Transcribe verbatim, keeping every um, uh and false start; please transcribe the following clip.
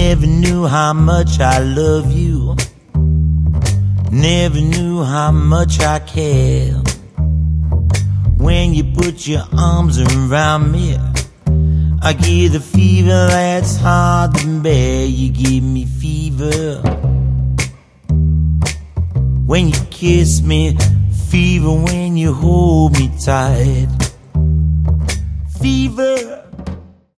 Never knew how much I love you. Never knew how much I care. When you put your arms around me, I get the fever that's hard to bear. You give me fever when you kiss me, fever when you hold me tight. Fever